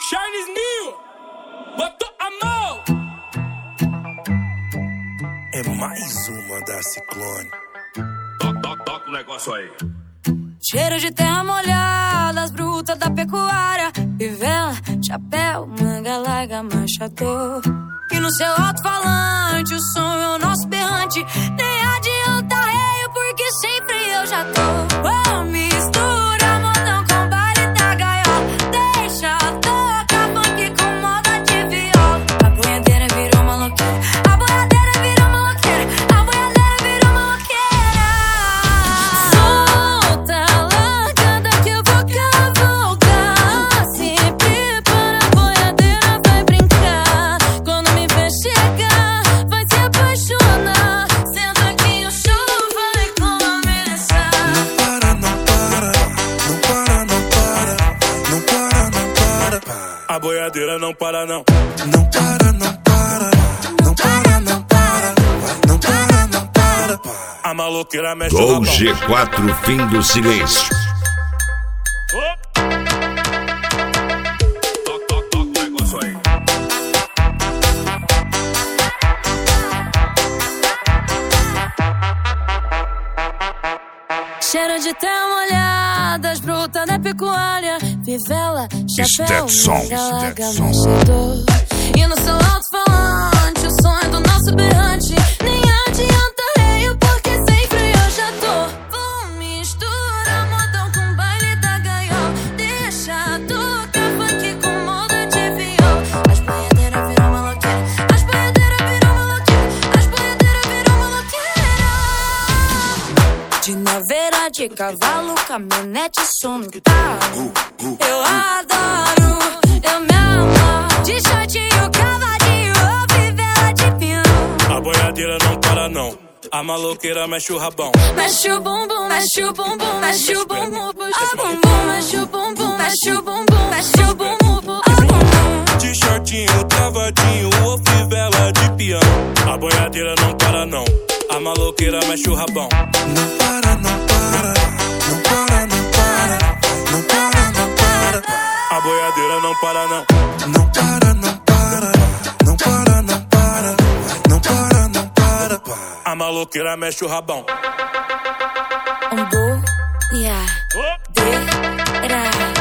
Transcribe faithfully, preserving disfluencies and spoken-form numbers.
Charles Mil, botou a mão. É mais uma da Ciclone. Toca, toca, toca o negócio aí. Cheiro de terra molhada, as brutas da pecuária, fivela, chapéu, manga larga, machador. E no seu alto-falante o som é o nosso berrante. Nem adianta reio, porque sempre eu já tô. Oh, mistura modão com baile da gaiola. Deixa tocar funk com moda de viola. A boiadeira virou maloqueira, a boiadeira virou maloqueira, a boiadeira virou maloqueira. Solta, largada que eu vou cavalgar. Se prepara, a boiadeira vai brincar. Quando me ver chegar, vai se apaixonar. Senta que o show vai começar. Não para, não para, não para, não para, não para, não para. A boiadeira não para não. Não para, não para, não para, não para, não para, não para. A maloqueira mexe o Gol rabão. G quatro, fim do silêncio. Toca, toca, toca o negócio aí. Cheiro de terra molhada, as brutas da pecuária, fivela, chapéu, Stetson, manga larga, Stetson. machador. E no seu alto-falante, o som é do nosso berrante. Nem adianta reio, porque sempre eu já tô. Vou misturar modão com baile da gaiola. Deixa tocar funk com moda de viola. As boiadeiras viram maloqueira, as boiadeiras viram maloqueira, as boiadeiras viram maloqueira. De naveira, de cavalo, caminhonete, som no talo. Eu adoro, eu me amo. De shortinho, cavadinho, ou fivela de pinhão. A boiadeira não para não. A maloqueira mexe o rabão. Mexe o bumbum, mexe o bumbum, mexe o bumbum, puxa o bumbum, mexe o bumbum, mexe o bumbum, mexe o bumbum, puxa o bumbum. De shortinho, travadinho ou fivela de peão. A boiadeira não para não. A maloqueira mexe o rabão. Não para, não para, não para, não para, não para, não para. A boiadeira não para não. Não para, não para, não para, não para, não para, não para. A maloqueira mexe o rabão. Um boiadeira.